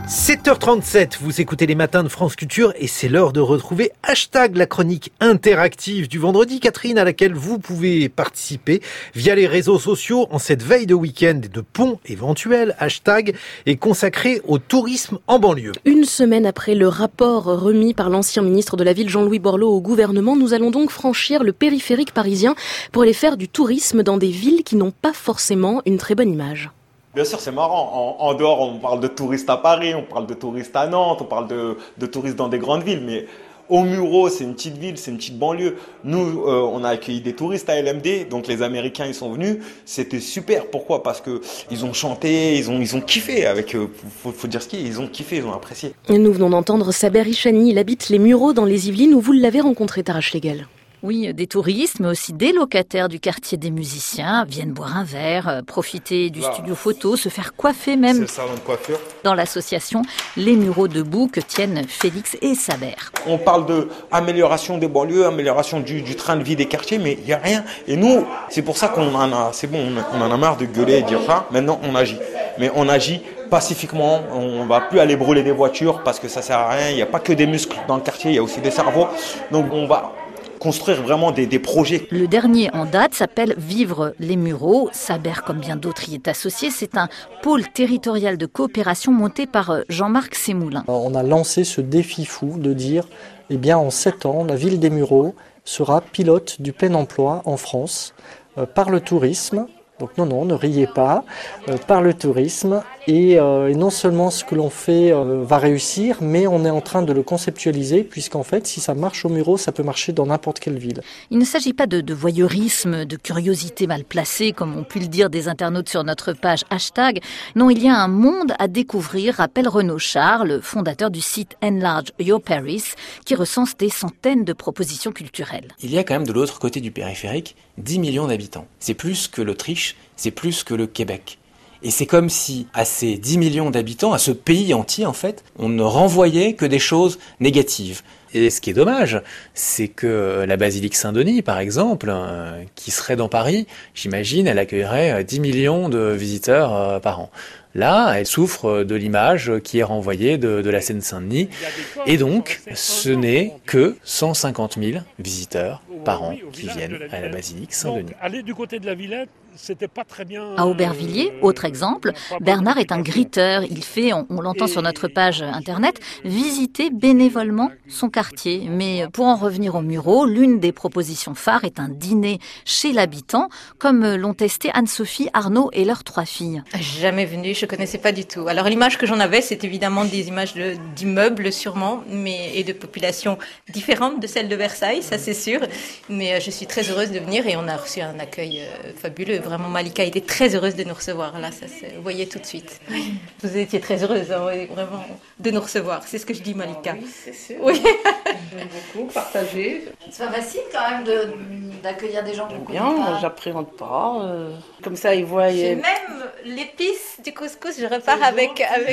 7h37, vous écoutez les matins de France Culture et c'est l'heure de retrouver Hashtag, la chronique interactive du vendredi, Catherine, à laquelle vous pouvez participer via les réseaux sociaux en cette veille de week-end et de pont éventuel. Hashtag est consacré au tourisme en banlieue. Une semaine après le rapport remis par l'ancien ministre de la Ville Jean-Louis Borloo au gouvernement, nous allons donc franchir le périphérique parisien pour aller faire du tourisme dans des villes qui n'ont pas forcément une très bonne image. Bien sûr, c'est marrant. En dehors, on parle de touristes à Paris, on parle de touristes à Nantes, on parle de touristes dans des grandes villes. Mais au Muro, c'est une petite ville, c'est une petite banlieue. Nous, on a accueilli des touristes à LMD, donc les Américains, ils sont venus. C'était super. Pourquoi ? Parce que ils ont chanté, ils ont kiffé. Faut dire ce qu'il y a, ils ont kiffé, ils ont apprécié. Nous venons d'entendre Saber Ishani. Il habite les Mureaux dans les Yvelines où vous l'avez rencontré, Tara Schlegel. Oui, des touristes, mais aussi des locataires du quartier des musiciens viennent boire un verre, profiter du studio photo, se faire coiffer même. C'est le salon de coiffure. Dans l'association Les Mureaux debout que tiennent Félix et Saber. On parle de amélioration des banlieues, amélioration du train de vie des quartiers, mais il n'y a rien. Et nous, c'est pour ça qu'on en a, c'est bon, on en a marre de gueuler et de dire ça. Maintenant, on agit. Mais on agit pacifiquement, on va plus aller brûler des voitures parce que ça sert à rien. Il n'y a pas que des muscles dans le quartier, il y a aussi des cerveaux. Donc on va construire vraiment des projets. Le dernier en date s'appelle Vivre les Mureaux. Saber, comme bien d'autres, y est associé. C'est un pôle territorial de coopération monté par Jean-Marc Sémoulin. On a lancé ce défi fou de dire, en 7 ans, la ville des Mureaux sera pilote du plein emploi en France par le tourisme. Donc non, ne riez pas, par le tourisme. Et non seulement ce que l'on fait va réussir, mais on est en train de le conceptualiser, puisqu'en fait, si ça marche au Muro, ça peut marcher dans n'importe quelle ville. Il ne s'agit pas de voyeurisme, de curiosité mal placée, comme ont pu le dire des internautes sur notre page Hashtag. Non, il y a un monde à découvrir, rappelle Renaud Charles, fondateur du site Enlarge Your Paris, qui recense des centaines de propositions culturelles. Il y a quand même de l'autre côté du périphérique 10 millions d'habitants. C'est plus que l'Autriche, c'est plus que le Québec. Et c'est comme si, à ces 10 millions d'habitants, à ce pays entier, en fait, on ne renvoyait que des choses négatives. Et ce qui est dommage, c'est que la basilique Saint-Denis, par exemple, qui serait dans Paris, j'imagine, elle accueillerait 10 millions de visiteurs par an. Là, elle souffre de l'image qui est renvoyée de la Seine-Saint-Denis. Et donc, ce n'est que 150 000 visiteurs par an qui viennent à la basilique Saint-Denis. Aller du côté de la Villette, c'était pas très bien. À Aubervilliers, autre exemple, Bernard est un griteur. Il fait, on l'entend sur notre page internet, visiter bénévolement son quartier. Mais pour en revenir aux Mureaux, l'une des propositions phares est un dîner chez l'habitant, comme l'ont testé Anne-Sophie, Arnaud et leurs 3 filles. Jamais venue, je connaissais pas du tout. Alors l'image que j'en avais, c'est évidemment des images d'immeubles sûrement, et de populations différentes de celles de Versailles, ça c'est sûr. Mais je suis très heureuse de venir et on a reçu un accueil fabuleux. Vraiment, Malika était très heureuse de nous recevoir. Là, vous voyez tout de suite. Oui. Vous étiez très heureuse, vraiment, de nous recevoir. C'est ce que je dis, Malika. Oui, c'est sûr. Oui. J'aime beaucoup partager. C'est pas facile quand même d'accueillir des gens qu'on connaît Bien, pas. J'appréhende pas. Comme ça, ils voient. J'ai même l'épice du couscous. Je repars avec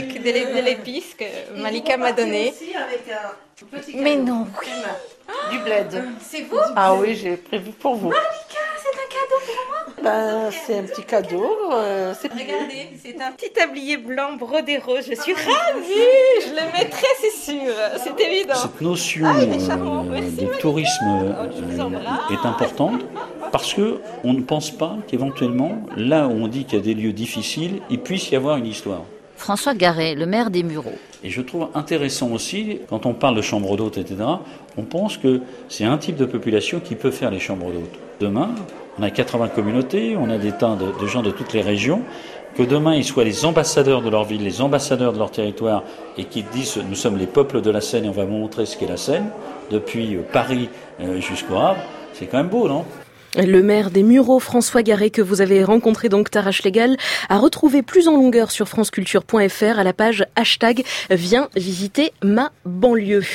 de l'épice que Malika m'a donnée. Aussi avec un petit cadeau. Mais non. Du bled. C'est vous? Ah oui, j'ai prévu pour vous. Malika, c'est un cadeau pour moi. C'est un petit cadeau. Regardez, c'est un petit tablier blanc brodé rose. Je suis ravie. Je le mettrai, c'est sûr. C'est évident. Cette notion de tourisme est importante parce qu'on ne pense pas qu'éventuellement, là où on dit qu'il y a des lieux difficiles, il puisse y avoir une histoire. François Garret, le maire des Mureaux. Et je trouve intéressant aussi, quand on parle de chambres d'hôtes, etc., on pense que c'est un type de population qui peut faire les chambres d'hôtes. Demain, on a 80 communautés, on a des tas de gens de toutes les régions, que demain ils soient les ambassadeurs de leur ville, les ambassadeurs de leur territoire, et qu'ils disent nous sommes les peuples de la Seine et on va vous montrer ce qu'est la Seine, depuis Paris jusqu'au Havre, c'est quand même beau, non ? Le maire des Mureaux, François Garret, que vous avez rencontré donc, Tara Schlegel, a retrouvé plus en longueur sur franceculture.fr à la page Hashtag Viens visiter ma banlieue.